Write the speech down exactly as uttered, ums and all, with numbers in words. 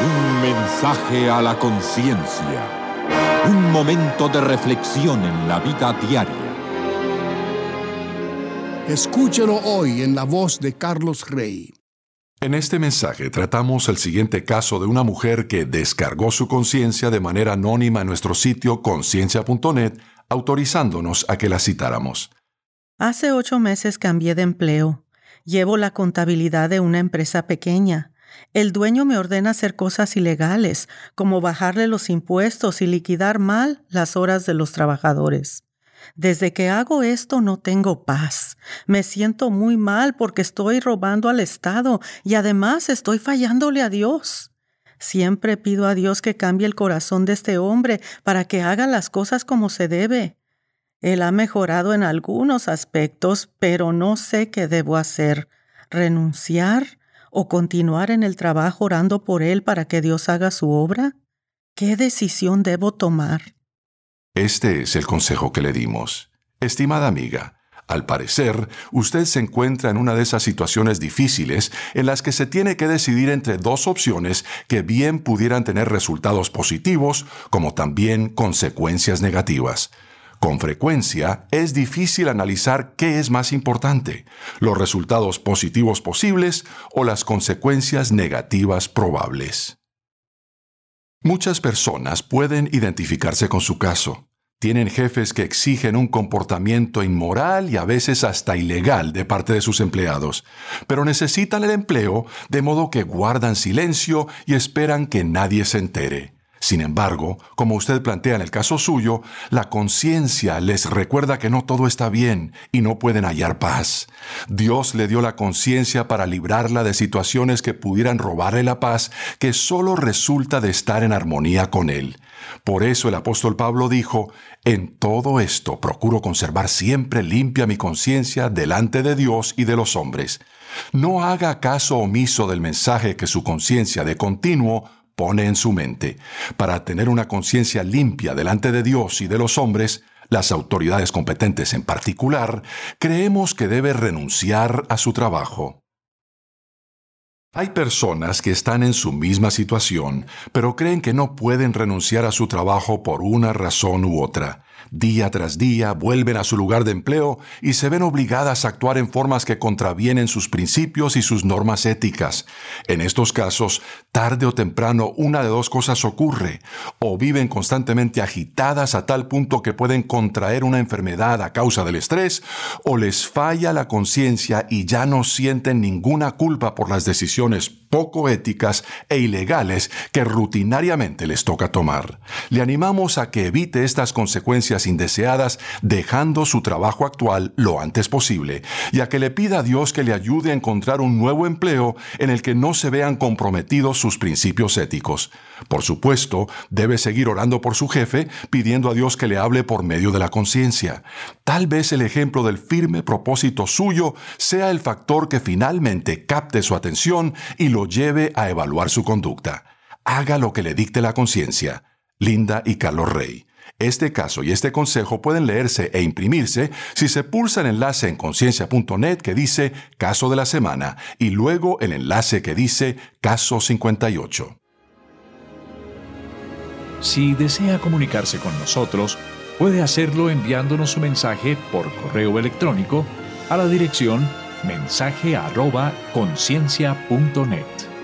Un mensaje a la conciencia. Un momento de reflexión en la vida diaria. Escúchelo hoy en la voz de Carlos Rey. En este mensaje tratamos el siguiente caso de una mujer que descargó su conciencia de manera anónima en nuestro sitio conciencia punto net, autorizándonos a que la citáramos. Hace ocho meses cambié de empleo. Llevo la contabilidad de una empresa pequeña. El dueño me ordena hacer cosas ilegales, como bajarle los impuestos y liquidar mal las horas de los trabajadores. Desde que hago esto no tengo paz. Me siento muy mal porque estoy robando al Estado y además estoy fallándole a Dios. Siempre pido a Dios que cambie el corazón de este hombre para que haga las cosas como se debe. Él ha mejorado en algunos aspectos, pero no sé qué debo hacer. ¿Renunciar o continuar en el trabajo orando por él para que Dios haga su obra? ¿Qué decisión debo tomar? Este es el consejo que le dimos. Estimada amiga, al parecer, usted se encuentra en una de esas situaciones difíciles en las que se tiene que decidir entre dos opciones que bien pudieran tener resultados positivos, como también consecuencias negativas. Con frecuencia, es difícil analizar qué es más importante, los resultados positivos posibles o las consecuencias negativas probables. Muchas personas pueden identificarse con su caso. Tienen jefes que exigen un comportamiento inmoral y a veces hasta ilegal de parte de sus empleados, pero necesitan el empleo de modo que guardan silencio y esperan que nadie se entere. Sin embargo, como usted plantea en el caso suyo, la conciencia les recuerda que no todo está bien y no pueden hallar paz. Dios le dio la conciencia para librarla de situaciones que pudieran robarle la paz, que solo resulta de estar en armonía con Él. Por eso el apóstol Pablo dijo: «En todo esto procuro conservar siempre limpia mi conciencia delante de Dios y de los hombres». No haga caso omiso del mensaje que su conciencia de continuo pone en su mente. Para tener una conciencia limpia delante de Dios y de los hombres, las autoridades competentes en particular, creemos que debe renunciar a su trabajo. Hay personas que están en su misma situación, pero creen que no pueden renunciar a su trabajo por una razón u otra. Día tras día vuelven a su lugar de empleo y se ven obligadas a actuar en formas que contravienen sus principios y sus normas éticas. En estos casos, tarde o temprano, una de dos cosas ocurre: o viven constantemente agitadas a tal punto que pueden contraer una enfermedad a causa del estrés, o les falla la conciencia y ya no sienten ninguna culpa por las decisiones poco éticas e ilegales que rutinariamente les toca tomar. Le animamos a que evite estas consecuencias indeseadas dejando su trabajo actual lo antes posible y a que le pida a Dios que le ayude a encontrar un nuevo empleo en el que no se vean comprometidos sus principios éticos. Por supuesto, debe seguir orando por su jefe, pidiendo a Dios que le hable por medio de la conciencia. Tal vez el ejemplo del firme propósito suyo sea el factor que finalmente capte su atención y lo lleve a evaluar su conducta. Haga lo que le dicte la conciencia. Linda y Carlos Rey. Este caso y este consejo pueden leerse e imprimirse si se pulsa el enlace en conciencia punto net que dice Caso de la Semana y luego el enlace que dice Caso cincuenta y ocho. Si desea comunicarse con nosotros, puede hacerlo enviándonos su mensaje por correo electrónico a la dirección mensaje arroba conciencia punto net.